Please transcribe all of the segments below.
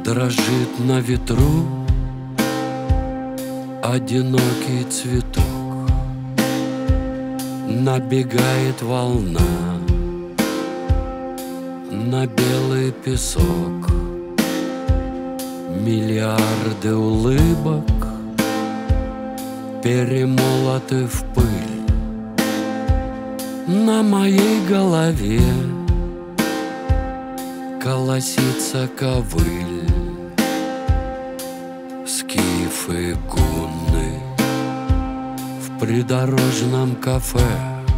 Дрожит на ветру одинокий цветок. Набегает волна на белый песок. Миллиарды улыбок перемолоты в пыль. На моей голове колосится ковыль. Скифы гунны в придорожном кафе.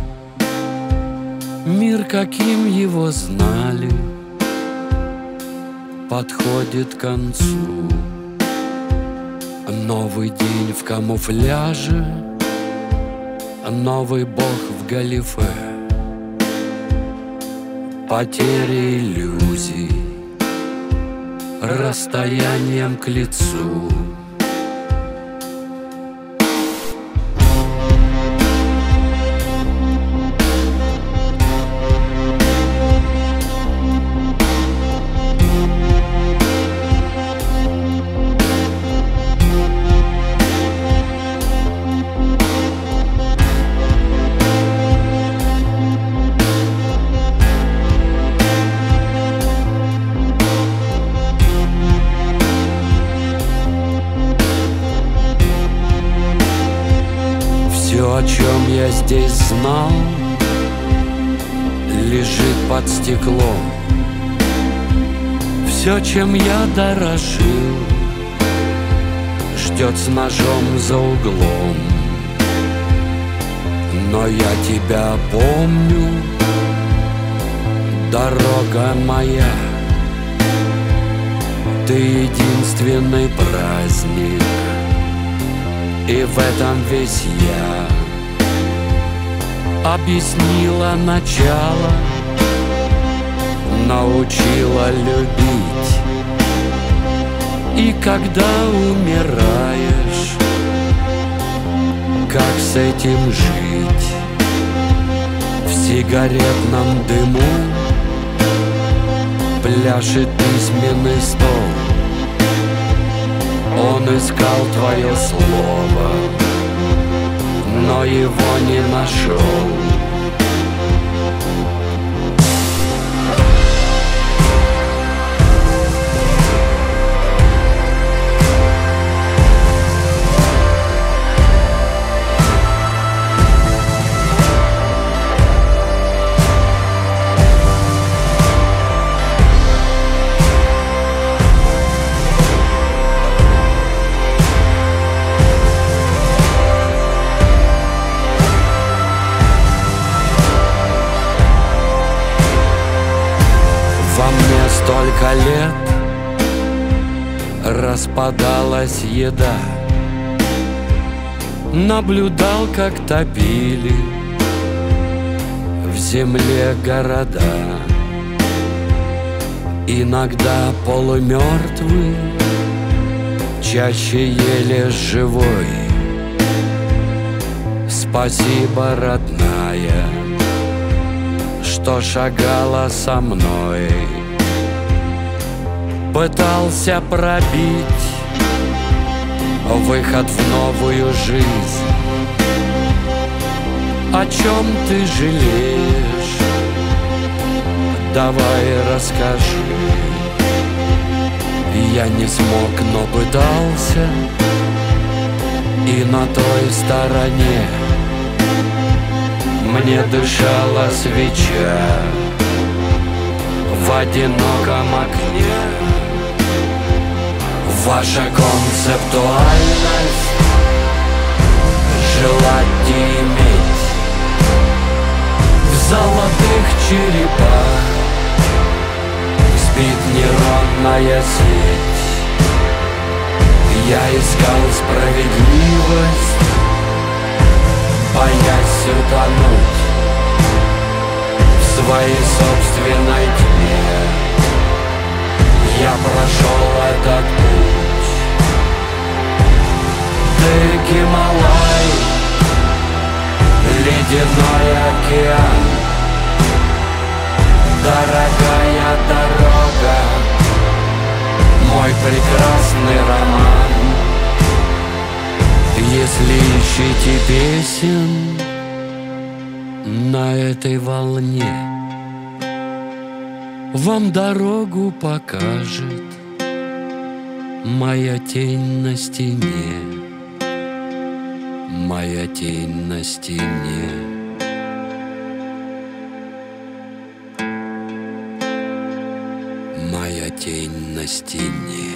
Мир, каким его знали, подходит к концу. Новый день в камуфляже, новый бог в галифе. Потери иллюзий расстоянием к лицу. Все, о чем я здесь знал, лежит под стеклом. Все, чем я дорожил, ждет с ножом за углом. Но я тебя помню, дорога моя. Ты единственный праздник, и в этом весь я. Объяснила начало, научила любить. И когда умираешь, как с этим жить? В сигаретном дыму пляшет письменный стол. Он искал твое слово, но его не нашел. Во мне столько лет распадалась еда. Наблюдал, как топили в земле города. Иногда полумертвый, чаще еле живой. Спасибо, родная, что шагала со мной. Пытался пробить выход в новую жизнь. О чем ты жалеешь? Давай расскажи. Я не смог, но пытался. И на той стороне мне дышала свеча в одиноком окне. Ваша концептуальность желать и иметь в золотых черепах спит нейронная сеть. Я искал справедливость, боясь утонуть в своей собственной тьме. Я прошел этот путь. Ты Гималай, ледяной океан, дорогая дорога, мой прекрасный роман. Если ищете песен на этой волне, вам дорогу покажет моя тень на стене, моя тень на стене. Моя тень на стене.